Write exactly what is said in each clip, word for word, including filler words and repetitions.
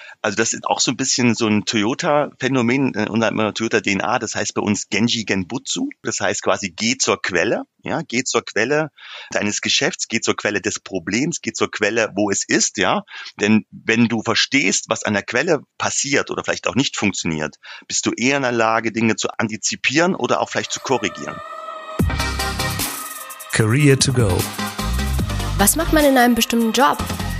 Also das ist auch so ein bisschen so ein Toyota-Phänomen, äh, unter Toyota-D N A, das heißt bei uns Genji Genbutsu, das heißt quasi geh zur Quelle, ja, geh zur Quelle deines Geschäfts, geh zur Quelle des Problems, geh zur Quelle, wo es ist, ja, denn wenn du verstehst, was an der Quelle passiert oder vielleicht auch nicht funktioniert, bist du eher in der Lage, Dinge zu antizipieren oder auch vielleicht zu korrigieren. Career to go. Was macht man in einem bestimmten Job?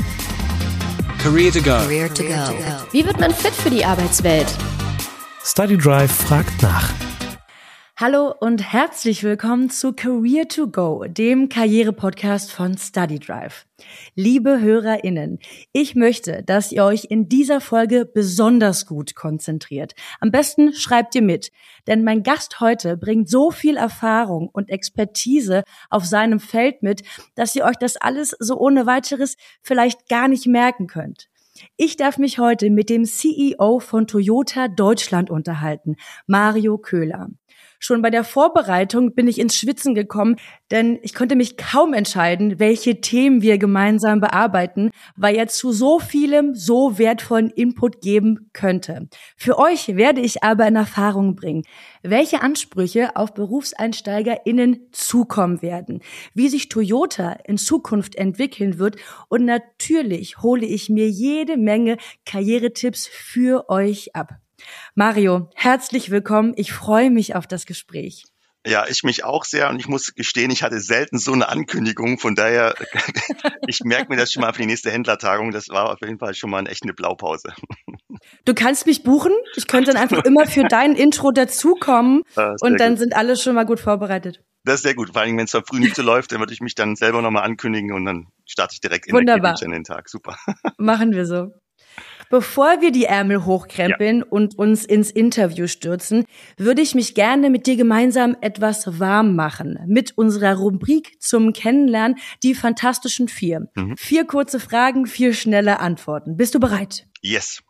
Career to go. Career to go. Wie wird man fit für die Arbeitswelt? StudyDrive fragt nach. Hallo und herzlich willkommen zu Career to Go, dem Karriere-Podcast von StudyDrive. Liebe HörerInnen, ich möchte, dass ihr euch in dieser Folge besonders gut konzentriert. Am besten schreibt ihr mit, denn mein Gast heute bringt so viel Erfahrung und Expertise auf seinem Feld mit, dass ihr euch das alles so ohne weiteres vielleicht gar nicht merken könnt. Ich darf mich heute mit dem C E O von Toyota Deutschland unterhalten, Mario Köhler. Schon bei der Vorbereitung bin ich ins Schwitzen gekommen, denn ich konnte mich kaum entscheiden, welche Themen wir gemeinsam bearbeiten, weil er zu so vielem so wertvollen Input geben könnte. Für euch werde ich aber in Erfahrung bringen, welche Ansprüche auf BerufseinsteigerInnen zukommen werden, wie sich Toyota in Zukunft entwickeln wird und natürlich hole ich mir jede Menge Karrieretipps für euch ab. Mario, herzlich willkommen. Ich freue mich auf das Gespräch. Ja, ich mich auch sehr und ich muss gestehen, ich hatte selten so eine Ankündigung. Von daher, ich merke mir das schon mal für die nächste Händlertagung. Das war auf jeden Fall schon mal eine echte Blaupause. Du kannst mich buchen. Ich könnte dann einfach immer für dein Intro dazukommen und dann gut. Sind alle schon mal gut vorbereitet. Das ist sehr gut. Vor allem, wenn es zwar früh nicht so läuft, dann würde ich mich dann selber nochmal ankündigen und dann starte ich direkt in Wunderbar. der den Tag. Super. Machen wir so. Bevor wir die Ärmel hochkrempeln ja. und uns ins Interview stürzen, würde ich mich gerne mit dir gemeinsam etwas warm machen. Mit unserer Rubrik zum Kennenlernen, die Fantastischen Vier. Mhm. Vier kurze Fragen, vier schnelle Antworten. Bist du bereit? Yes.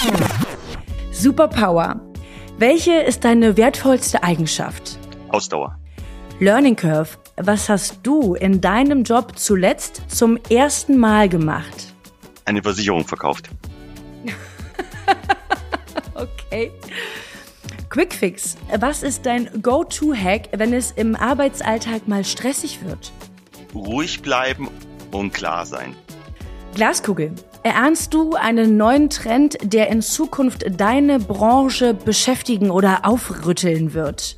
Superpower. Welche ist deine wertvollste Eigenschaft? Ausdauer. Learning Curve. Was hast du in deinem Job zuletzt zum ersten Mal gemacht? Eine Versicherung verkauft. Okay. Quickfix. Was ist dein Go-To-Hack, wenn es im Arbeitsalltag mal stressig wird? Ruhig bleiben und klar sein. Glaskugel. Erahnst du einen neuen Trend, der in Zukunft deine Branche beschäftigen oder aufrütteln wird?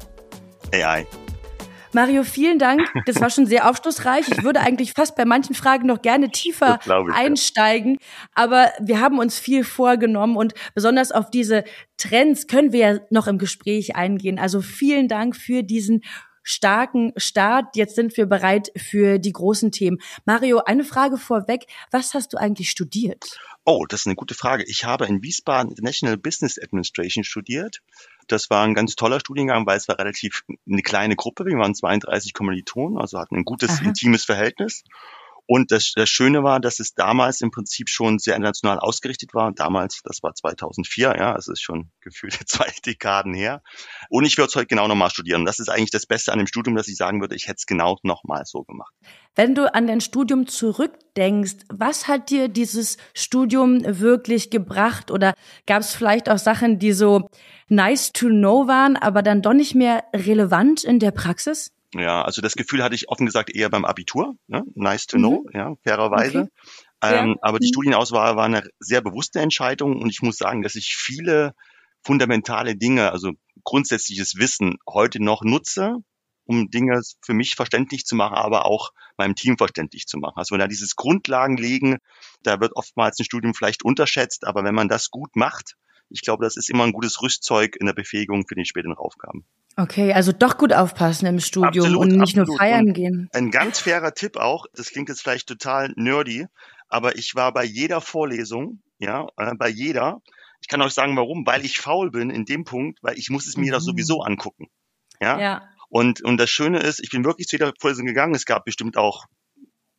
A I. Mario, vielen Dank. Das war schon sehr aufschlussreich. Ich würde eigentlich fast bei manchen Fragen noch gerne tiefer ich, einsteigen. Ja. Aber wir haben uns viel vorgenommen und besonders auf diese Trends können wir ja noch im Gespräch eingehen. Also vielen Dank für diesen starken Start. Jetzt sind wir bereit für die großen Themen. Mario, eine Frage vorweg. Was hast du eigentlich studiert? Oh, das ist eine gute Frage. Ich habe in Wiesbaden International Business Administration studiert. Das war ein ganz toller Studiengang, weil es war relativ eine kleine Gruppe. Wir waren zweiunddreißig Kommilitonen, also hatten ein gutes, Aha. intimes Verhältnis. Und das, das Schöne war, dass es damals im Prinzip schon sehr international ausgerichtet war. Damals, das war zweitausendvier, ja, das ist schon gefühlte zwei Dekaden her. Und ich würde es heute genau nochmal studieren. Das ist eigentlich das Beste an dem Studium, dass ich sagen würde, ich hätte es genau nochmal so gemacht. Wenn du an dein Studium zurückdenkst, was hat dir dieses Studium wirklich gebracht? Oder gab es vielleicht auch Sachen, die so nice to know waren, aber dann doch nicht mehr relevant in der Praxis? Ja, also das Gefühl hatte ich offen gesagt eher beim Abitur, ne? Nice to know, mhm. ja, fairerweise. Okay. Ähm, ja. Aber die mhm. Studienauswahl war eine sehr bewusste Entscheidung und ich muss sagen, dass ich viele fundamentale Dinge, also grundsätzliches Wissen heute noch nutze, um Dinge für mich verständlich zu machen, aber auch meinem Team verständlich zu machen. Also wenn da dieses Grundlagenlegen, da wird oftmals ein Studium vielleicht unterschätzt, aber wenn man das gut macht, ich glaube, das ist immer ein gutes Rüstzeug in der Befähigung für die späteren Aufgaben. Okay, also doch gut aufpassen im Studium absolut, und nicht absolut. nur feiern und gehen. Ein ganz fairer Tipp auch, das klingt jetzt vielleicht total nerdy, aber ich war bei jeder Vorlesung, ja, äh, bei jeder, ich kann euch sagen, warum, weil ich faul bin in dem Punkt, weil ich muss es mir mhm. das sowieso angucken. Ja. ja. Und, und das Schöne ist, ich bin wirklich zu jeder Vorlesung gegangen, es gab bestimmt auch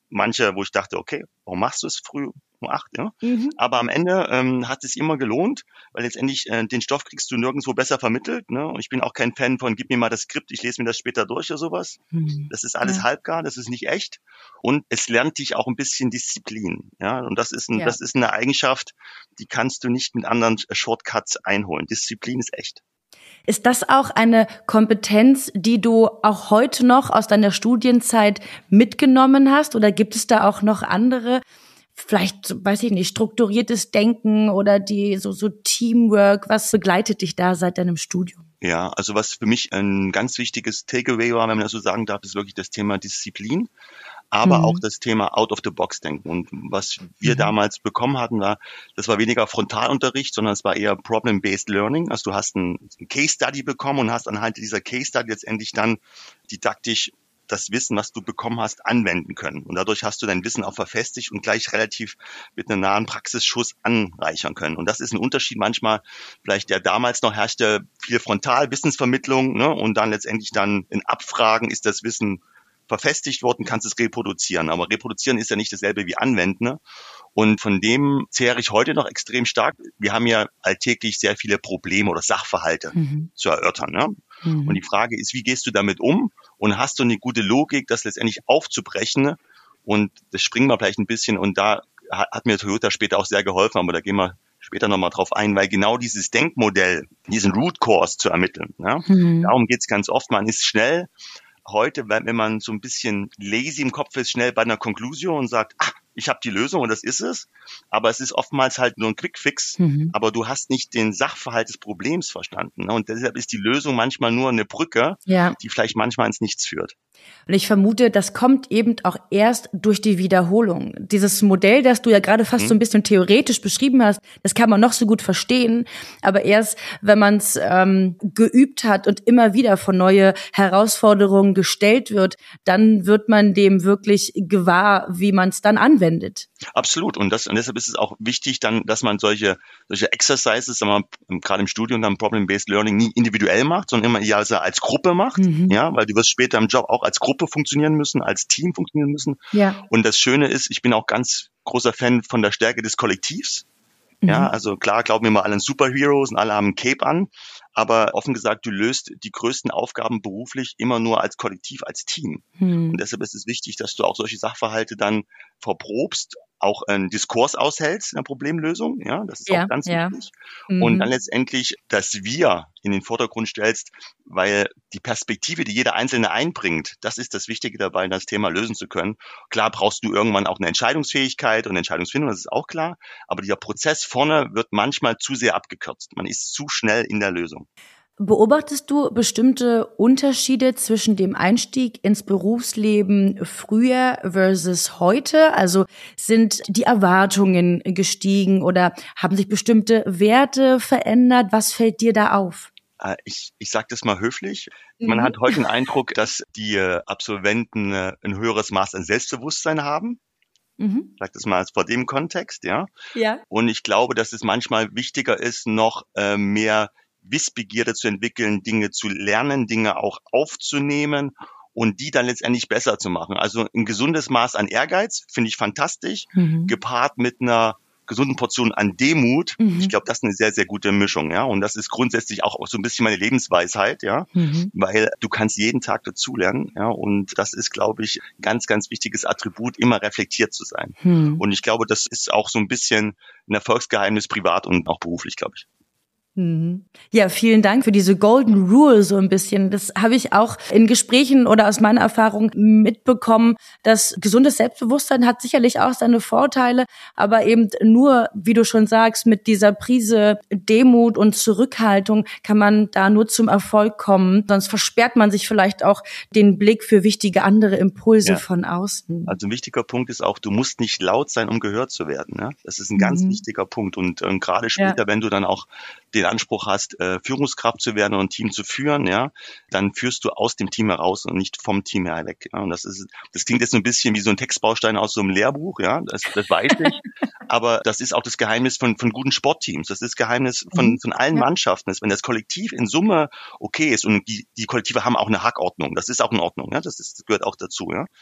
manche, wo ich dachte, okay, warum machst du es früh um acht? Ja? Mhm. Aber am Ende ähm, hat es immer gelohnt, weil letztendlich äh, den Stoff kriegst du nirgendwo besser vermittelt. Ne? Und ich bin auch kein Fan von, gib mir mal das Skript, ich lese mir das später durch oder sowas. Mhm. Das ist alles Ja. halbgar, das ist nicht echt. Und es lernt dich auch ein bisschen Disziplin. Ja? Und das ist, ein, Ja. das ist eine Eigenschaft, die kannst du nicht mit anderen Shortcuts einholen. Disziplin ist echt. Ist das auch eine Kompetenz, die du auch heute noch aus deiner Studienzeit mitgenommen hast? Oder gibt es da auch noch andere, vielleicht, weiß ich nicht, strukturiertes Denken oder die so, so Teamwork? Was begleitet dich da seit deinem Studium? Ja, also was für mich ein ganz wichtiges Takeaway war, wenn man das so sagen darf, ist wirklich das Thema Disziplin, aber Mhm. auch das Thema Out-of-the-Box-Denken. Und was wir Mhm. damals bekommen hatten, war, das war weniger Frontalunterricht, sondern es war eher Problem-Based Learning. Also du hast ein, ein Case-Study bekommen und hast anhand dieser Case-Study letztendlich dann didaktisch das Wissen, was du bekommen hast, anwenden können. Und dadurch hast du dein Wissen auch verfestigt und gleich relativ mit einem nahen Praxisschuss anreichern können. Und das ist ein Unterschied manchmal, vielleicht der damals noch herrschte, viel Frontal-Wissensvermittlung, ne? Und dann letztendlich dann in Abfragen ist das Wissen verfestigt worden, kannst es reproduzieren. Aber reproduzieren ist ja nicht dasselbe wie anwenden. Ne? Und von dem zehre ich heute noch extrem stark. Wir haben ja alltäglich sehr viele Probleme oder Sachverhalte Mhm. zu erörtern. Ne? Mhm. Und die Frage ist, wie gehst du damit um? Und hast du eine gute Logik, das letztendlich aufzubrechen? Und das springen wir vielleicht ein bisschen. Und da hat mir Toyota später auch sehr geholfen, aber da gehen wir später nochmal drauf ein, weil genau dieses Denkmodell, diesen Root Cause zu ermitteln, ja? Mhm. Darum geht's ganz oft. Man ist schnell heute, wenn man so ein bisschen lazy im Kopf ist, schnell bei einer Konklusion und sagt, ah, ich habe die Lösung und das ist es. Aber es ist oftmals halt nur ein Quickfix. Mhm. Aber du hast nicht den Sachverhalt des Problems verstanden. Ne? Und deshalb ist die Lösung manchmal nur eine Brücke, Ja. die vielleicht manchmal ins Nichts führt. Und ich vermute, das kommt eben auch erst durch die Wiederholung. Dieses Modell, das du ja gerade fast Mhm. so ein bisschen theoretisch beschrieben hast, das kann man noch so gut verstehen. Aber erst, wenn man es ähm, geübt hat und immer wieder vor neue Herausforderungen gestellt wird, dann wird man dem wirklich gewahr, wie man es dann anwendet. Absolut. Und, das, und deshalb ist es auch wichtig, dann, dass man solche, solche Exercises, sagen wir, gerade im Studium dann Problem-Based Learning nie individuell macht, sondern immer eher als Gruppe macht. Mhm. Ja, weil du wirst später im Job auch als Gruppe funktionieren müssen, als Team funktionieren müssen. Ja. Und das Schöne ist, ich bin auch ganz großer Fan von der Stärke des Kollektivs. Ja, Mhm. also klar glauben wir mal alle an Superheroes und alle haben ein Cape an, aber offen gesagt, du löst die größten Aufgaben beruflich immer nur als Kollektiv, als Team. Mhm. Und deshalb ist es wichtig, dass du auch solche Sachverhalte dann verprobst, auch einen Diskurs aushältst in der Problemlösung. Ja, das ist Ja, auch ganz ja. wichtig. Mhm. Und dann letztendlich das Wir in den Vordergrund stellst, weil die Perspektive, die jeder Einzelne einbringt, das ist das Wichtige dabei, das Thema lösen zu können. Klar brauchst du irgendwann auch eine Entscheidungsfähigkeit und Entscheidungsfindung, das ist auch klar. Aber dieser Prozess vorne wird manchmal zu sehr abgekürzt. Man ist zu schnell in der Lösung. Beobachtest du bestimmte Unterschiede zwischen dem Einstieg ins Berufsleben früher versus heute? Also sind die Erwartungen gestiegen oder haben sich bestimmte Werte verändert? Was fällt dir da auf? Äh, Ich, ich sage das mal höflich. Man Mhm. hat heute den Eindruck, dass die äh, Absolventen äh, ein höheres Maß an Selbstbewusstsein haben. Mhm. Ich sage das mal vor dem Kontext, ja. Ja. Und ich glaube, dass es manchmal wichtiger ist, noch äh, mehr Wissbegierde zu entwickeln, Dinge zu lernen, Dinge auch aufzunehmen und die dann letztendlich besser zu machen. Also ein gesundes Maß an Ehrgeiz finde ich fantastisch, Mhm. gepaart mit einer gesunden Portion an Demut. Mhm. Ich glaube, das ist eine sehr, sehr gute Mischung, ja. Und das ist grundsätzlich auch so ein bisschen meine Lebensweisheit, ja. Mhm. Weil du kannst jeden Tag dazulernen, ja. Und das ist, glaube ich, ein ganz, ganz wichtiges Attribut, immer reflektiert zu sein. Mhm. Und ich glaube, das ist auch so ein bisschen ein Erfolgsgeheimnis privat und auch beruflich, glaube ich. Mhm. Ja, vielen Dank für diese Golden Rule so ein bisschen. Das habe ich auch in Gesprächen oder aus meiner Erfahrung mitbekommen, dass gesundes Selbstbewusstsein hat sicherlich auch seine Vorteile, aber eben nur, wie du schon sagst, mit dieser Prise Demut und Zurückhaltung kann man da nur zum Erfolg kommen. Sonst versperrt man sich vielleicht auch den Blick für wichtige andere Impulse Ja. von außen. Also ein wichtiger Punkt ist auch, du musst nicht laut sein, um gehört zu werden. Ja? Das ist ein ganz Mhm. wichtiger Punkt. Und ähm, gerade später, Ja. wenn du dann auch den Anspruch hast, äh, Führungskraft zu werden und ein Team zu führen, ja, dann führst du aus dem Team heraus und nicht vom Team her weg. Ja? Und das ist, das klingt jetzt so ein bisschen wie so ein Textbaustein aus so einem Lehrbuch, ja, das, das weiß ich. Aber das ist auch das Geheimnis von, von guten Sportteams. Das ist das Geheimnis von, Mhm. von allen Ja. Mannschaften. Wenn das Kollektiv in Summe okay ist und die, die Kollektive haben auch eine Hackordnung, das ist auch in Ordnung, ja, das, ist, das gehört auch dazu, ja.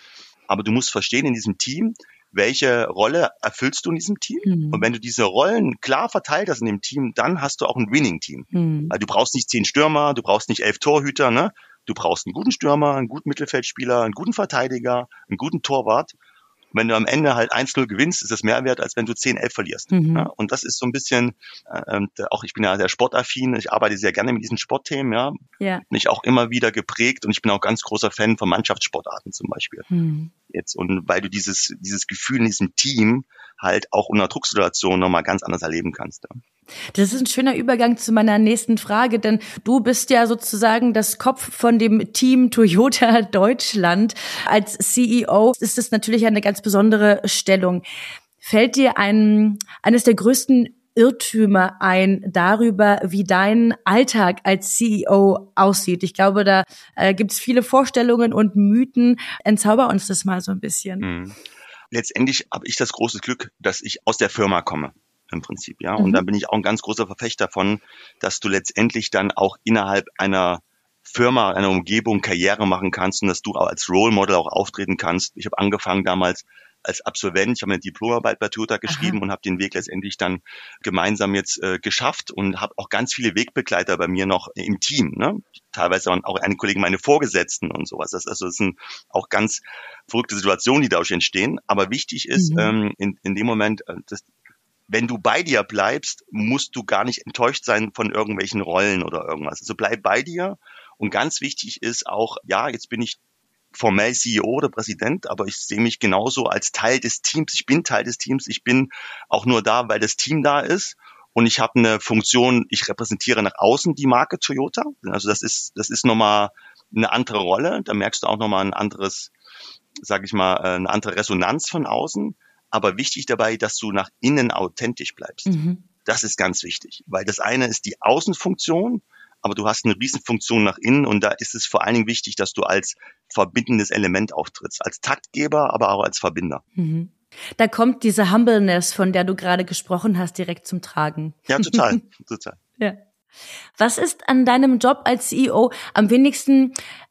aber du musst verstehen in diesem Team, welche Rolle erfüllst du in diesem Team? Mhm. Und wenn du diese Rollen klar verteilt hast in dem Team, dann hast du auch ein Winning-Team. Mhm. Weil du brauchst nicht zehn Stürmer, du brauchst nicht elf Torhüter, ne? Du brauchst einen guten Stürmer, einen guten Mittelfeldspieler, einen guten Verteidiger, einen guten Torwart. Wenn du am Ende halt eins null gewinnst, ist das mehr wert, als wenn du zehn elf verlierst. Mhm. Ja, und das ist so ein bisschen, äh, auch ich bin ja sehr sportaffin, ich arbeite sehr gerne mit diesen Sportthemen, ja. ja. Mich auch immer wieder geprägt und ich bin auch ganz großer Fan von Mannschaftssportarten zum Beispiel. Mhm. Jetzt, und weil du dieses, dieses Gefühl in diesem Team halt auch unter Drucksituationen nochmal ganz anders erleben kannst. Ja. Das ist ein schöner Übergang zu meiner nächsten Frage, denn du bist ja sozusagen das Kopf von dem Team Toyota Deutschland. Als C E O ist es natürlich eine ganz besondere Stellung. Fällt dir ein, eines der größten Irrtümer ein darüber, wie dein Alltag als C E O aussieht? Ich glaube, da äh, gibt es viele Vorstellungen und Mythen. Entzauber uns das mal so ein bisschen. Mhm. Letztendlich habe ich das große Glück, dass ich aus der Firma komme. Im Prinzip, ja. Und mhm. da bin ich auch ein ganz großer Verfechter davon, dass du letztendlich dann auch innerhalb einer Firma, einer Umgebung Karriere machen kannst und dass du auch als Role Model auch auftreten kannst. Ich habe angefangen damals als Absolvent, ich habe eine Diplomarbeit bei Toyota geschrieben Aha. und habe den Weg letztendlich dann gemeinsam jetzt äh, geschafft und habe auch ganz viele Wegbegleiter bei mir noch im Team, ne? Teilweise auch einige Kollegen, meine Vorgesetzten und sowas. Das, also das sind auch ganz verrückte Situationen, die dadurch entstehen. Aber wichtig ist mhm. ähm, in, in dem Moment, äh, dass wenn du bei dir bleibst, musst du gar nicht enttäuscht sein von irgendwelchen Rollen oder irgendwas. Also bleib bei dir. Und ganz wichtig ist auch, ja, jetzt bin ich formell C E O oder Präsident, aber ich sehe mich genauso als Teil des Teams. Ich bin Teil des Teams. Ich bin auch nur da, weil das Team da ist. Und ich habe eine Funktion, ich repräsentiere nach außen die Marke Toyota. Also das ist, das ist nochmal eine andere Rolle. Da merkst du auch nochmal ein anderes, sag ich mal, eine andere Resonanz von außen. Aber wichtig dabei, dass du nach innen authentisch bleibst. Mhm. Das ist ganz wichtig, weil das eine ist die Außenfunktion, aber du hast eine Riesenfunktion nach innen und da ist es vor allen Dingen wichtig, dass du als verbindendes Element auftrittst, als Taktgeber, aber auch als Verbinder. Mhm. Da kommt diese Humbleness, von der du gerade gesprochen hast, direkt zum Tragen. Ja, total, total. Ja. Was ist an deinem Job als C E O am wenigsten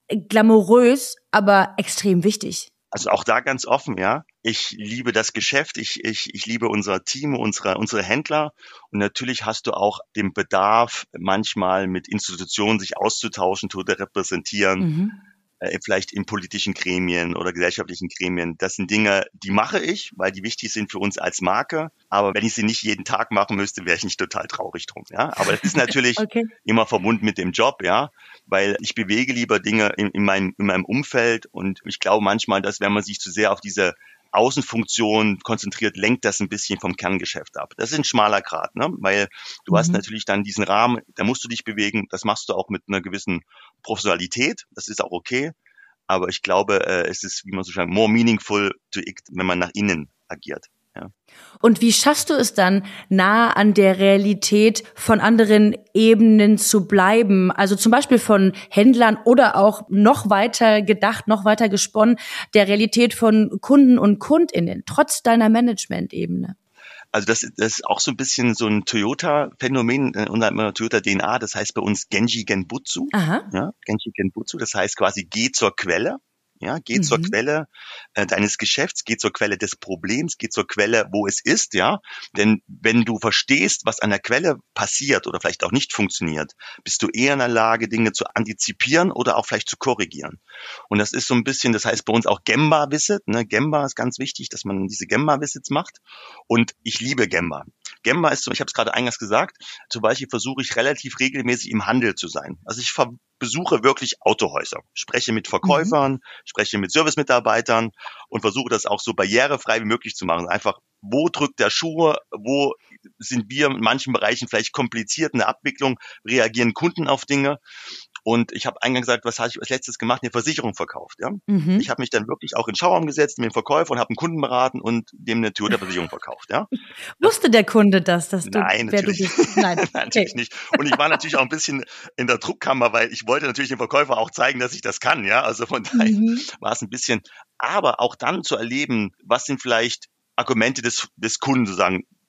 glamourös, aber extrem wichtig? Also auch da ganz offen, ja. Ich liebe das Geschäft, ich, ich, ich liebe unser Team, unsere, unsere Händler. Und natürlich hast du auch den Bedarf, manchmal mit Institutionen sich auszutauschen, zu repräsentieren, mhm. äh, vielleicht in politischen Gremien oder gesellschaftlichen Gremien. Das sind Dinge, die mache ich, weil die wichtig sind für uns als Marke. Aber wenn ich sie nicht jeden Tag machen müsste, wäre ich nicht total traurig drum, ja. Aber das ist natürlich okay. immer verbunden mit dem Job, ja. Weil ich bewege lieber Dinge in, in, meinem, in meinem Umfeld und ich glaube manchmal, dass wenn man sich zu sehr auf diese Außenfunktion konzentriert, lenkt das ein bisschen vom Kerngeschäft ab. Das ist ein schmaler Grat, ne? Weil du mhm. hast natürlich dann diesen Rahmen, da musst du dich bewegen, das machst du auch mit einer gewissen Professionalität, das ist auch okay, aber ich glaube, äh, es ist, wie man so schreibt, more meaningful to act, wenn man nach innen agiert. Ja. Und wie schaffst du es dann, nah an der Realität von anderen Ebenen zu bleiben? Also zum Beispiel von Händlern oder auch noch weiter gedacht, noch weiter gesponnen, der Realität von Kunden und KundInnen, trotz deiner Management-Ebene? Also das, das ist auch so ein bisschen so ein Toyota-Phänomen, unter Toyota-D N A, das heißt bei uns Genji Genbutsu. Aha. Ja, Genji Genbutsu, das heißt quasi geh zur Quelle. Ja, geh mhm. zur Quelle äh, deines Geschäfts, geh zur Quelle des Problems, geh zur Quelle, wo es ist, ja. Denn wenn du verstehst, was an der Quelle passiert oder vielleicht auch nicht funktioniert, bist du eher in der Lage, Dinge zu antizipieren oder auch vielleicht zu korrigieren. Und das ist so ein bisschen, das heißt bei uns auch Gemba-Visit, ne. Gemba ist ganz wichtig, dass man diese Gemba-Visits macht. Und ich liebe Gemba. Gemba ist so, ich habe es gerade eingangs gesagt, zum Beispiel versuche ich relativ regelmäßig im Handel zu sein. Also ich ver- besuche wirklich Autohäuser, spreche mit Verkäufern, mhm. spreche mit Servicemitarbeitern und versuche das auch so barrierefrei wie möglich zu machen. Einfach, wo drückt der Schuh, wo sind wir in manchen Bereichen vielleicht kompliziert in der Abwicklung, reagieren Kunden auf Dinge. Und ich habe eingangs gesagt, was habe ich als letztes gemacht? Eine Versicherung verkauft. Ja? Mhm. Ich habe mich dann wirklich auch in den Schauraum gesetzt mit dem Verkäufer und habe einen Kunden beraten und dem eine Toyota-Versicherung verkauft. Ja? Wusste der Kunde das, dass du, Nein, wer natürlich. du bist? Nein, natürlich okay. nicht. Und ich war natürlich auch ein bisschen in der Druckkammer, weil ich wollte natürlich dem Verkäufer auch zeigen, dass ich das kann. Ja, also von daher mhm. war es ein bisschen. Aber auch dann zu erleben, was sind vielleicht Argumente des, des Kunden, zu sagen,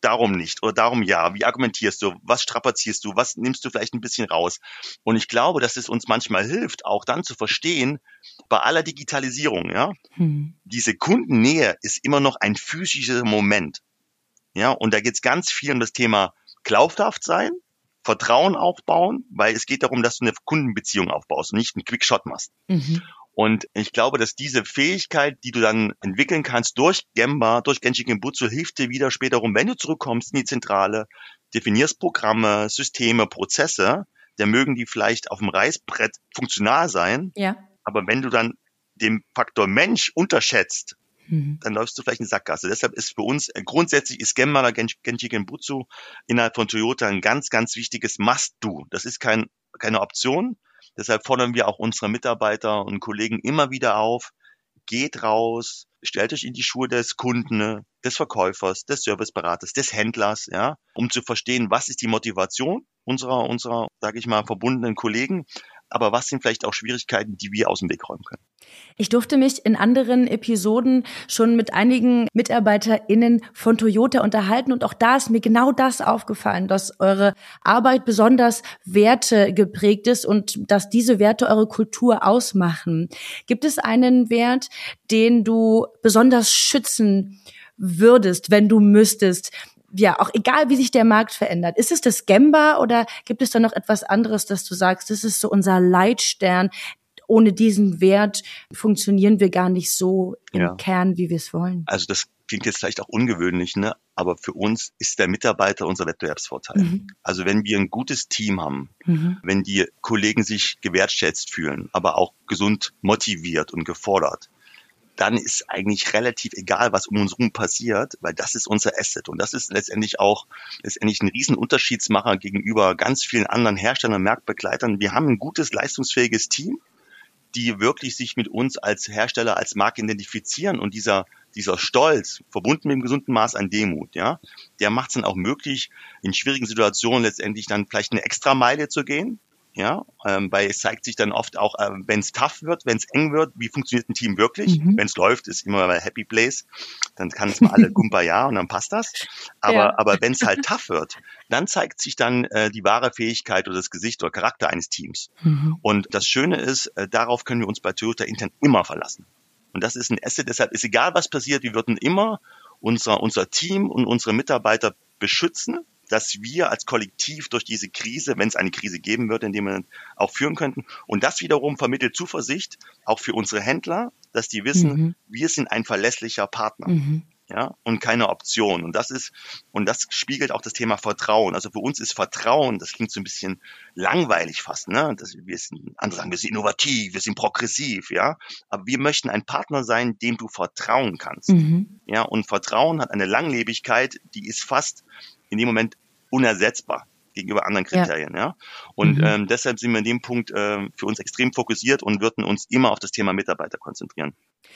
darum nicht oder darum ja. Wie argumentierst du? Was strapazierst du? Was nimmst du vielleicht ein bisschen raus? Und ich glaube, dass es uns manchmal hilft, auch dann zu verstehen, bei aller Digitalisierung, ja, hm. diese Kundennähe ist immer noch ein physischer Moment. Ja, und da geht es ganz viel um das Thema glaubhaft sein, Vertrauen aufbauen, weil es geht darum, dass du eine Kundenbeziehung aufbaust und nicht einen Quickshot machst. Mhm. Und ich glaube, dass diese Fähigkeit, die du dann entwickeln kannst durch Gemba, durch Genchi Genbutsu, hilft dir wieder später rum, wenn du zurückkommst in die Zentrale, definierst Programme, Systeme, Prozesse, dann mögen die vielleicht auf dem Reißbrett funktional sein, ja. aber wenn du dann den Faktor Mensch unterschätzt, mhm. dann läufst du vielleicht in die Sackgasse. Deshalb ist für uns, äh, grundsätzlich ist Gemba oder Genchi, Genchi Genbutsu innerhalb von Toyota ein ganz, ganz wichtiges Must-Do. Das ist kein, keine Option. Deshalb fordern wir auch unsere Mitarbeiter und Kollegen immer wieder auf, geht raus, stellt euch in die Schuhe des Kunden, des Verkäufers, des Serviceberaters, des Händlers, ja, um zu verstehen, was ist die Motivation unserer, unserer, sage ich mal, verbundenen Kollegen, aber was sind vielleicht auch Schwierigkeiten, die wir aus dem Weg räumen können. Ich durfte mich in anderen Episoden schon mit einigen MitarbeiterInnen von Toyota unterhalten und auch da ist mir genau das aufgefallen, dass eure Arbeit besonders Werte geprägt ist und dass diese Werte eure Kultur ausmachen. Gibt es einen Wert, den du besonders schützen würdest, wenn du müsstest? Ja, auch egal, wie sich der Markt verändert. Ist es das Gemba oder gibt es da noch etwas anderes, dass du sagst, das ist so unser Leitstern? Ohne diesen Wert funktionieren wir gar nicht so im ja. Kern, wie wir es wollen. Also das klingt jetzt vielleicht auch ungewöhnlich, ne? Aber für uns ist der Mitarbeiter unser Wettbewerbsvorteil. Mhm. Also wenn wir ein gutes Team haben, mhm. wenn die Kollegen sich gewertschätzt fühlen, aber auch gesund motiviert und gefordert, dann ist eigentlich relativ egal, was um uns herum passiert, weil das ist unser Asset. Und das ist letztendlich auch letztendlich ein riesen Unterschiedsmacher gegenüber ganz vielen anderen Herstellern und Marktbegleitern. Wir haben ein gutes, leistungsfähiges Team, die wirklich sich mit uns als Hersteller, als Marke identifizieren. Und dieser dieser Stolz, verbunden mit einem gesunden Maß an Demut, ja, der macht es dann auch möglich, in schwierigen Situationen letztendlich dann vielleicht eine Extrameile zu gehen. Ja, ähm, weil es zeigt sich dann oft auch, äh, wenn es tough wird, wenn es eng wird, wie funktioniert ein Team wirklich? Mhm. Wenn es läuft, ist immer mal Happy Place, dann kann es mal alle Kumbaya und dann passt das. Aber ja. aber wenn es halt tough wird, dann zeigt sich dann äh, die wahre Fähigkeit oder das Gesicht oder Charakter eines Teams. Mhm. Und das Schöne ist, äh, darauf können wir uns bei Toyota intern immer verlassen. Und das ist ein Asset, deshalb ist egal, was passiert, wir würden immer unser unser Team und unsere Mitarbeiter beschützen, dass wir als Kollektiv durch diese Krise, wenn es eine Krise geben wird, in der wir auch führen könnten. Und das wiederum vermittelt Zuversicht, auch für unsere Händler, dass die wissen, mhm. wir sind ein verlässlicher Partner. Mhm. Ja, und keine Option. Und das ist, und das spiegelt auch das Thema Vertrauen. Also für uns ist Vertrauen, das klingt so ein bisschen langweilig fast, ne? Das, wir sind, andere sagen, wir sind innovativ, wir sind progressiv, ja. Aber wir möchten ein Partner sein, dem du vertrauen kannst. Mhm. Ja, und Vertrauen hat eine Langlebigkeit, die ist fast in dem Moment unersetzbar gegenüber anderen Kriterien, ja. ja? Und mhm. ähm, deshalb sind wir in dem Punkt äh, für uns extrem fokussiert und würden uns immer auf das Thema Mitarbeiter konzentrieren.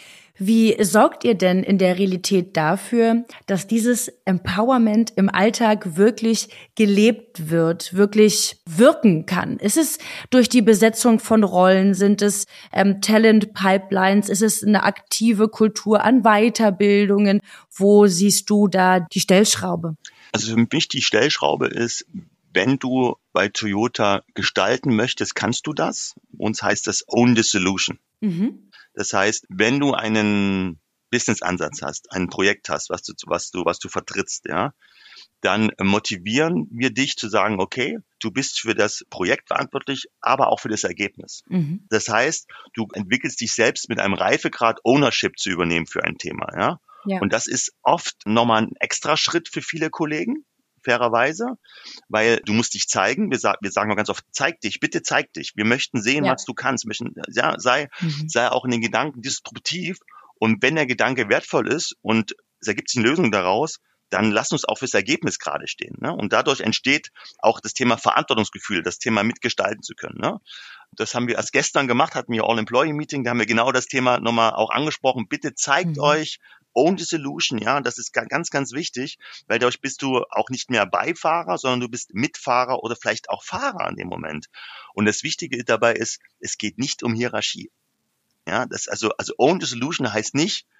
Wie sorgt ihr denn in der Realität dafür, dass dieses Empowerment im Alltag wirklich gelebt wird, wirklich wirken kann? Ist es durch die Besetzung von Rollen? Sind es ähm, Talent-Pipelines? Ist es eine aktive Kultur an Weiterbildungen? Wo siehst du da die Stellschraube? Also für mich die Stellschraube ist, wenn du bei Toyota gestalten möchtest, kannst du das. Uns heißt das Own the Solution. Mhm. Das heißt, wenn du einen Business-Ansatz hast, ein Projekt hast, was du, was du, was du vertrittst, ja, dann motivieren wir dich zu sagen, okay, du bist für das Projekt verantwortlich, aber auch für das Ergebnis. Mhm. Das heißt, du entwickelst dich selbst mit einem Reifegrad, Ownership zu übernehmen für ein Thema, ja. Ja. Und das ist oft nochmal ein extra Schritt für viele Kollegen, fairerweise, weil du musst dich zeigen. Wir, sag, wir sagen auch ganz oft, zeig dich, bitte zeig dich. Wir möchten sehen, ja. was du kannst. Wir möchten, ja, sei, mhm. sei auch in den Gedanken disruptiv. Und wenn der Gedanke wertvoll ist und es ergibt sich eine Lösung daraus, dann lass uns auch fürs Ergebnis gerade stehen. Ne? Und dadurch entsteht auch das Thema Verantwortungsgefühl, das Thema mitgestalten zu können. Ne? Das haben wir erst gestern gemacht, hatten wir All-Employee-Meeting, da haben wir genau das Thema nochmal auch angesprochen. Bitte zeigt mhm. euch, Own the Solution, ja, das ist ganz, ganz wichtig, weil dadurch bist du auch nicht mehr Beifahrer, sondern du bist Mitfahrer oder vielleicht auch Fahrer in dem Moment. Und das Wichtige dabei ist, es geht nicht um Hierarchie. Ja, das also, also Own the Solution heißt nicht,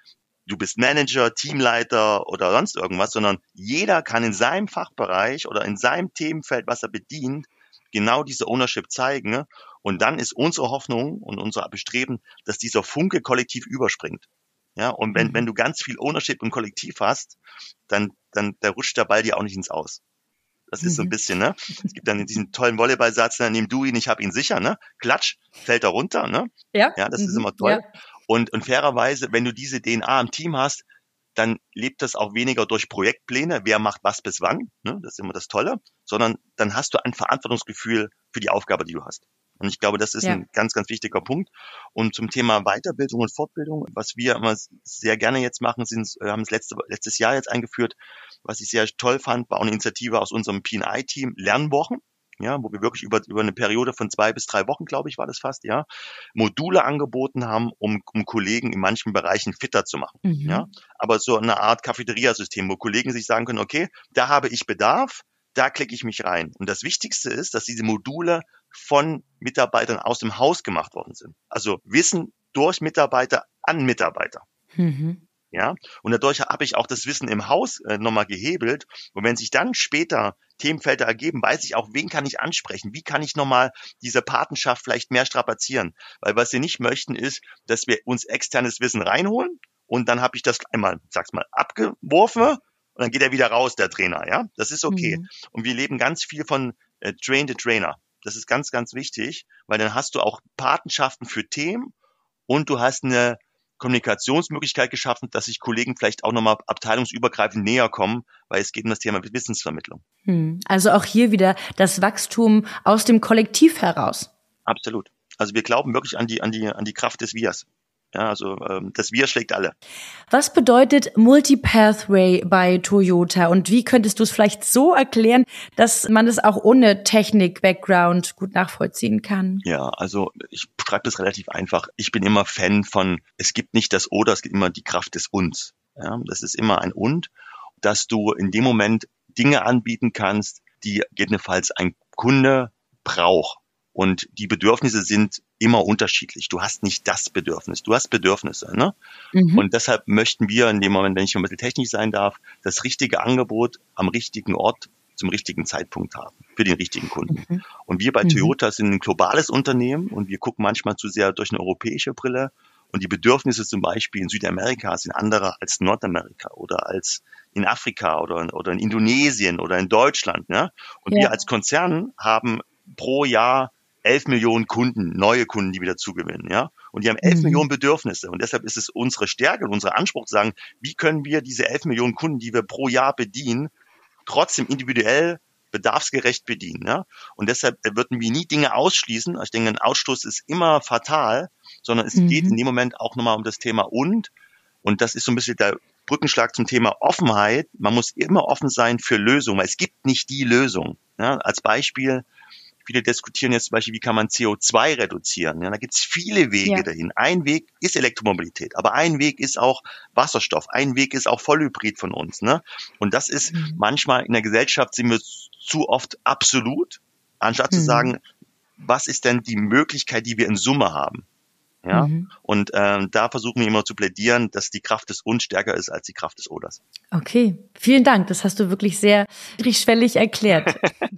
du bist Manager, Teamleiter oder sonst irgendwas, sondern jeder kann in seinem Fachbereich oder in seinem Themenfeld, was er bedient, genau diese Ownership zeigen. Ne? Und dann ist unsere Hoffnung und unser Bestreben, dass dieser Funke kollektiv überspringt. Ja, und wenn, mhm. wenn du ganz viel Ownership im Kollektiv hast, dann, dann, da rutscht der Ball dir auch nicht ins Aus. Das ist so ein bisschen, ne? Es gibt dann diesen tollen Volleyballsatz, ne? Nimm du ihn, ich hab ihn sicher, ne? Klatsch, fällt er runter, ne? Ja. Ja, das mhm. ist immer toll. Ja. Und, und fairerweise, wenn du diese D N A im Team hast, dann lebt das auch weniger durch Projektpläne, wer macht was bis wann, ne? Das ist immer das Tolle, sondern dann hast du ein Verantwortungsgefühl für die Aufgabe, die du hast. Und ich glaube, das ist ja. ein ganz, ganz wichtiger Punkt. Und zum Thema Weiterbildung und Fortbildung, was wir immer sehr gerne jetzt machen, sind, haben es letzte, letztes Jahr jetzt eingeführt, was ich sehr toll fand, war auch eine Initiative aus unserem P und I-Team, Lernwochen, ja, wo wir wirklich über, über eine Periode von zwei bis drei Wochen, glaube ich, war das fast, ja, Module angeboten haben, um, um Kollegen in manchen Bereichen fitter zu machen, mhm. ja. Aber so eine Art Cafeteria-System, wo Kollegen sich sagen können, okay, da habe ich Bedarf, da klicke ich mich rein. Und das Wichtigste ist, dass diese Module von Mitarbeitern aus dem Haus gemacht worden sind. Also Wissen durch Mitarbeiter an Mitarbeiter. Mhm. Ja, und dadurch habe ich auch das Wissen im Haus äh, nochmal gehebelt. Und wenn sich dann später Themenfelder ergeben, weiß ich auch, wen kann ich ansprechen? Wie kann ich nochmal diese Patenschaft vielleicht mehr strapazieren? Weil was wir nicht möchten, ist, dass wir uns externes Wissen reinholen und dann habe ich das einmal, sag's mal, abgeworfen und dann geht er wieder raus, der Trainer. Ja, das ist okay. Mhm. Und wir leben ganz viel von äh, Train the Trainer. Das ist ganz, ganz wichtig, weil dann hast du auch Patenschaften für Themen und du hast eine Kommunikationsmöglichkeit geschaffen, dass sich Kollegen vielleicht auch nochmal abteilungsübergreifend näher kommen, weil es geht um das Thema Wissensvermittlung. Also auch hier wieder das Wachstum aus dem Kollektiv heraus. Absolut. Also wir glauben wirklich an die, an die, an die Kraft des Wirs. Ja, also ähm, das Wir schlägt alle. Was bedeutet Multipathway bei Toyota und wie könntest du es vielleicht so erklären, dass man es auch ohne Technik-Background gut nachvollziehen kann? Ja, also ich beschreibe das relativ einfach. Ich bin immer Fan von, es gibt nicht das Oder, es gibt immer die Kraft des Uns. Ja, das ist immer ein Und, dass du in dem Moment Dinge anbieten kannst, die gegebenenfalls ein Kunde braucht. Und die Bedürfnisse sind immer unterschiedlich. Du hast nicht das Bedürfnis, du hast Bedürfnisse. Ne? Mhm. Und deshalb möchten wir in dem Moment, wenn ich ein bisschen technisch sein darf, das richtige Angebot am richtigen Ort zum richtigen Zeitpunkt haben, für den richtigen Kunden. Mhm. Und wir bei mhm. Toyota sind ein globales Unternehmen und wir gucken manchmal zu sehr durch eine europäische Brille. Und die Bedürfnisse zum Beispiel in Südamerika sind andere als Nordamerika oder als in Afrika oder, oder in Indonesien oder in Deutschland. Ne? Und ja. wir als Konzern haben pro Jahr elf Millionen Kunden, neue Kunden, die wir dazugewinnen, ja. Und die haben elf mhm. Millionen Bedürfnisse. Und deshalb ist es unsere Stärke und unser Anspruch zu sagen, wie können wir diese elf Millionen Kunden, die wir pro Jahr bedienen, trotzdem individuell bedarfsgerecht bedienen, ja. Und deshalb würden wir nie Dinge ausschließen. Ich denke, ein Ausstoß ist immer fatal, sondern es mhm. geht in dem Moment auch nochmal um das Thema und. Und das ist so ein bisschen der Brückenschlag zum Thema Offenheit. Man muss immer offen sein für Lösungen, weil es gibt nicht die Lösung. Ja. Als Beispiel, viele diskutieren jetzt zum Beispiel, wie kann man C O zwei reduzieren. Ja, da gibt es viele Wege ja. dahin. Ein Weg ist Elektromobilität, aber ein Weg ist auch Wasserstoff, ein Weg ist auch Vollhybrid von uns. Ne? Und das ist mhm. manchmal in der Gesellschaft sind wir zu oft absolut, anstatt mhm. zu sagen, was ist denn die Möglichkeit, die wir in Summe haben. Ja, mhm. und ähm, da versuchen wir immer zu plädieren, dass die Kraft des Uns stärker ist als die Kraft des Oders. Okay, vielen Dank. Das hast du wirklich sehr niedrigschwellig erklärt.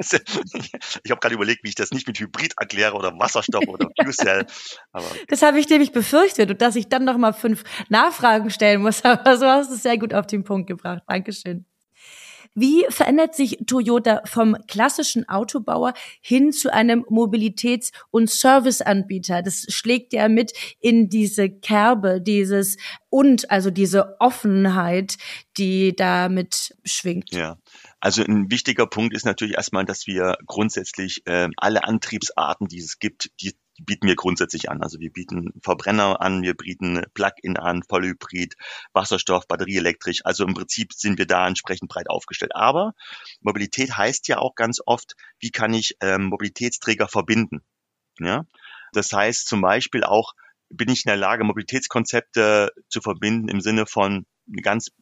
Ich habe gerade überlegt, wie ich das nicht mit Hybrid erkläre oder Wasserstoff oder Fuel Cell. Aber das habe ich nämlich befürchtet und dass ich dann noch mal fünf Nachfragen stellen muss. Aber so hast du es sehr gut auf den Punkt gebracht. Dankeschön. Wie verändert sich Toyota vom klassischen Autobauer hin zu einem Mobilitäts- und Serviceanbieter? Das schlägt ja mit in diese Kerbe, dieses und, also diese Offenheit, die damit schwingt. Ja, also ein wichtiger Punkt ist natürlich erstmal, dass wir grundsätzlich äh, alle Antriebsarten, die es gibt, die bieten wir grundsätzlich an. Also wir bieten Verbrenner an, wir bieten Plug-in an, Vollhybrid, Wasserstoff, batterieelektrisch. Also im Prinzip sind wir da entsprechend breit aufgestellt. Aber Mobilität heißt ja auch ganz oft, wie kann ich ähm, Mobilitätsträger verbinden? Ja, das heißt zum Beispiel auch, bin ich in der Lage, Mobilitätskonzepte zu verbinden im Sinne von eine ganz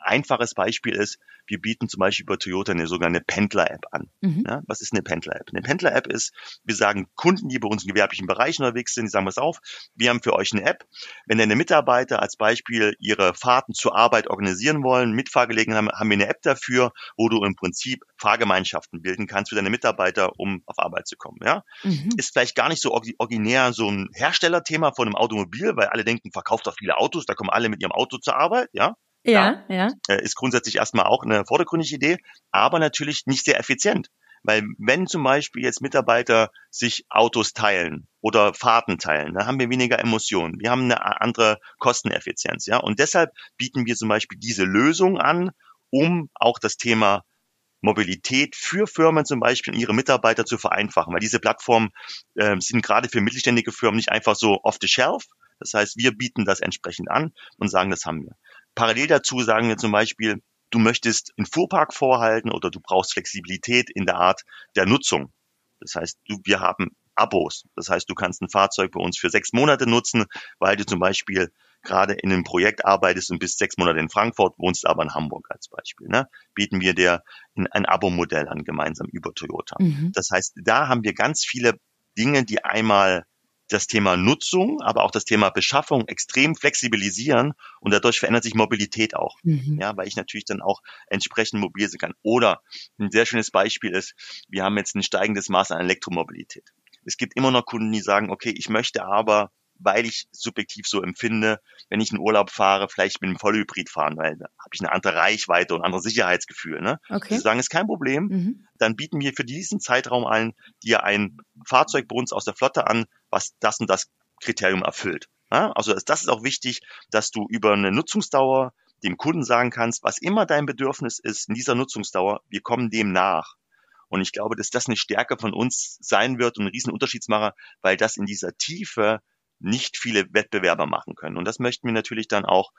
einfaches Beispiel ist, wir bieten zum Beispiel über Toyota eine sogenannte Pendler-App an. Mhm. Ja, was ist eine Pendler-App? Eine Pendler-App ist, wir sagen Kunden, die bei uns im gewerblichen Bereich unterwegs sind, die sagen, pass auf, wir haben für euch eine App. Wenn deine Mitarbeiter als Beispiel ihre Fahrten zur Arbeit organisieren wollen, Mitfahrgelegenheiten haben, haben wir eine App dafür, wo du im Prinzip Fahrgemeinschaften bilden kannst für deine Mitarbeiter, um auf Arbeit zu kommen. Ja? Mhm. Ist vielleicht gar nicht so originär so ein Herstellerthema von einem Automobil, weil alle denken, verkauft doch viele Autos, da kommen alle mit ihrem Auto zur Arbeit, ja. Ja, ja. ja. Ist grundsätzlich erstmal auch eine vordergründige Idee, aber natürlich nicht sehr effizient. Weil wenn zum Beispiel jetzt Mitarbeiter sich Autos teilen oder Fahrten teilen, dann haben wir weniger Emissionen. Wir haben eine andere Kosteneffizienz, ja. Und deshalb bieten wir zum Beispiel diese Lösung an, um auch das Thema Mobilität für Firmen zum Beispiel und ihre Mitarbeiter zu vereinfachen. Weil diese Plattformen äh, sind gerade für mittelständige Firmen nicht einfach so off the shelf. Das heißt, wir bieten das entsprechend an und sagen, das haben wir. Parallel dazu sagen wir zum Beispiel, du möchtest einen Fuhrpark vorhalten oder du brauchst Flexibilität in der Art der Nutzung. Das heißt, du, wir haben Abos. Das heißt, du kannst ein Fahrzeug bei uns für sechs Monate nutzen, weil du zum Beispiel gerade in einem Projekt arbeitest und bist sechs Monate in Frankfurt, wohnst aber in Hamburg als Beispiel. Ne? Bieten wir dir ein, ein Abo-Modell an, gemeinsam über Toyota. Mhm. Das heißt, da haben wir ganz viele Dinge, die einmal das Thema Nutzung, aber auch das Thema Beschaffung extrem flexibilisieren und dadurch verändert sich Mobilität auch. Mhm. Ja, weil ich natürlich dann auch entsprechend mobil sein kann. Oder ein sehr schönes Beispiel ist, wir haben jetzt ein steigendes Maß an Elektromobilität. Es gibt immer noch Kunden, die sagen, okay, ich möchte aber, weil ich subjektiv so empfinde, wenn ich in Urlaub fahre, vielleicht mit einem Vollhybrid fahren, weil da habe ich eine andere Reichweite und ein anderes Sicherheitsgefühl. Ne? Okay. Sie sagen, ist kein Problem. Mhm. Dann bieten wir für diesen Zeitraum ein, dir ein Fahrzeug bei uns aus der Flotte an, was das und das Kriterium erfüllt. Ja? Also das ist auch wichtig, dass du über eine Nutzungsdauer dem Kunden sagen kannst, was immer dein Bedürfnis ist in dieser Nutzungsdauer, wir kommen dem nach. Und ich glaube, dass das eine Stärke von uns sein wird und ein riesen Unterschiedsmacher, weil das in dieser Tiefe nicht viele Wettbewerber machen können. Und das möchten wir natürlich dann auch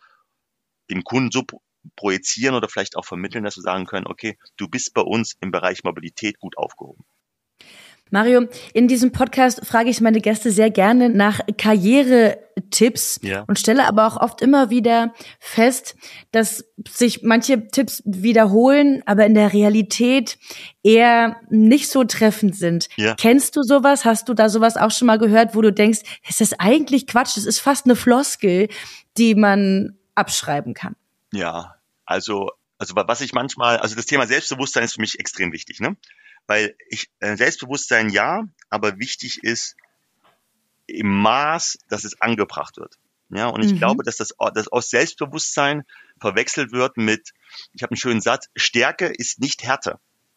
dem Kunden so projizieren oder vielleicht auch vermitteln, dass wir sagen können, okay, du bist bei uns im Bereich Mobilität gut aufgehoben. Mario, in diesem Podcast frage ich meine Gäste sehr gerne nach Karrieretipps ja. und stelle aber auch oft immer wieder fest, dass sich manche Tipps wiederholen, aber in der Realität eher nicht so treffend sind. Ja. Kennst du sowas? Hast du da sowas auch schon mal gehört, wo du denkst, es ist eigentlich Quatsch, das ist fast eine Floskel, die man abschreiben kann? Ja, also, also was ich manchmal, also das Thema Selbstbewusstsein ist für mich extrem wichtig, ne? Weil ich äh, Selbstbewusstsein ja, aber wichtig ist im Maß, dass es angebracht wird. Ja, und ich mhm. glaube, dass das, das aus Selbstbewusstsein verwechselt wird mit, ich habe einen schönen Satz, Stärke ist nicht Härte.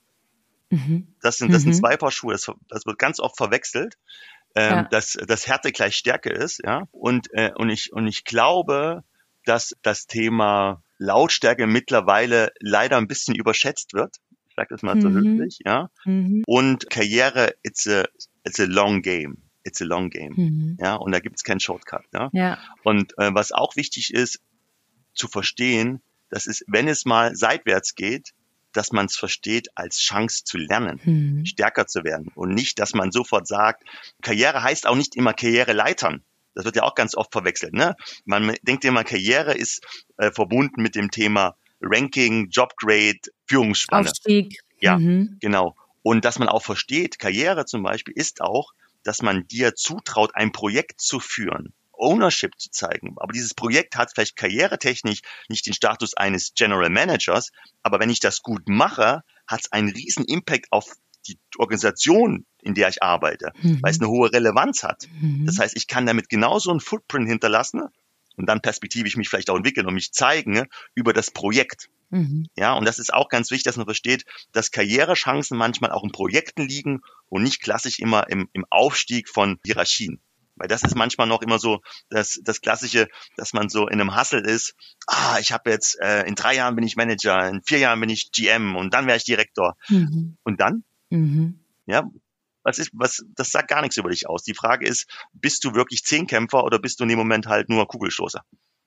Mhm. Das sind das mhm. sind zwei Paar Schuhe. Das, das wird ganz oft verwechselt, ähm, ja. dass, dass Härte gleich Stärke ist. Ja, und äh, und ich und ich glaube, dass das Thema Lautstärke mittlerweile leider ein bisschen überschätzt wird. Ich sage das mal mhm. so höflich, ja. Mhm. Und Karriere, it's a, it's a long game. It's a long game. Mhm. Ja, und da gibt es keinen Shortcut. Ja. ja. Und äh, was auch wichtig ist, zu verstehen, dass es, wenn es mal seitwärts geht, dass man es versteht als Chance zu lernen, mhm. stärker zu werden. Und nicht, dass man sofort sagt, Karriere heißt auch nicht immer Karriereleitern. Das wird ja auch ganz oft verwechselt. Ne? Man denkt immer, Karriere ist äh, verbunden mit dem Thema Ranking, Jobgrade, Führungsspanne. Aufstieg. Ja, mhm. genau. Und dass man auch versteht, Karriere zum Beispiel ist auch, dass man dir zutraut, ein Projekt zu führen, Ownership zu zeigen. Aber dieses Projekt hat vielleicht karrieretechnisch nicht den Status eines General Managers, aber wenn ich das gut mache, hat es einen riesen Impact auf die Organisation, in der ich arbeite, mhm. weil es eine hohe Relevanz hat. Mhm. Das heißt, ich kann damit genauso einen Footprint hinterlassen und dann perspektivisch mich vielleicht auch entwickeln und mich zeigen über das Projekt. Mhm. Ja, und das ist auch ganz wichtig, dass man versteht, dass Karrierechancen manchmal auch in Projekten liegen und nicht klassisch immer im, im Aufstieg von Hierarchien. Weil das ist manchmal noch immer so das, das Klassische, dass man so in einem Hustle ist. Ah, ich habe jetzt, äh, in drei Jahren bin ich Manager, in vier Jahren bin ich G M und dann wäre ich Direktor. Mhm. Und dann? Mhm. Ja, was ist, was, das sagt gar nichts über dich aus. Die Frage ist, bist du wirklich Zehnkämpfer oder bist du in dem Moment halt nur Kugelstoßer?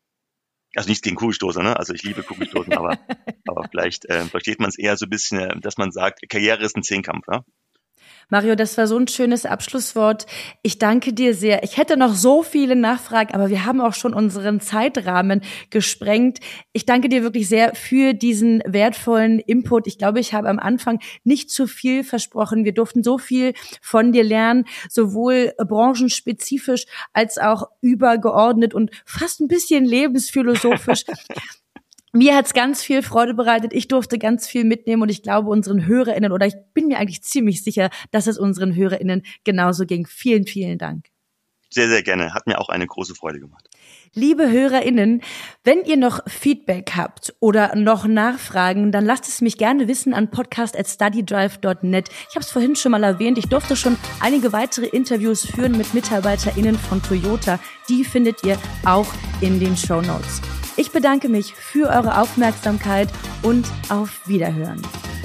Also nichts gegen Kugelstoßer, ne? Also ich liebe Kugelstoßen, aber, aber vielleicht äh, versteht man es eher so ein bisschen, dass man sagt, Karriere ist ein Zehnkampf, ja? Mario, das war so ein schönes Abschlusswort. Ich danke dir sehr. Ich hätte noch so viele Nachfragen, aber wir haben auch schon unseren Zeitrahmen gesprengt. Ich danke dir wirklich sehr für diesen wertvollen Input. Ich glaube, ich habe am Anfang nicht zu viel versprochen. Wir durften so viel von dir lernen, sowohl branchenspezifisch als auch übergeordnet und fast ein bisschen lebensphilosophisch. Mir hat's ganz viel Freude bereitet. Ich durfte ganz viel mitnehmen und ich glaube unseren HörerInnen, oder ich bin mir eigentlich ziemlich sicher, dass es unseren HörerInnen genauso ging. Vielen, vielen Dank. Sehr, sehr gerne. Hat mir auch eine große Freude gemacht. Liebe HörerInnen, wenn ihr noch Feedback habt oder noch Nachfragen, dann lasst es mich gerne wissen an podcast at studydrive dot net. Ich habe es vorhin schon mal erwähnt, ich durfte schon einige weitere Interviews führen mit MitarbeiterInnen von Toyota. Die findet ihr auch in den Shownotes. Ich bedanke mich für eure Aufmerksamkeit und auf Wiederhören.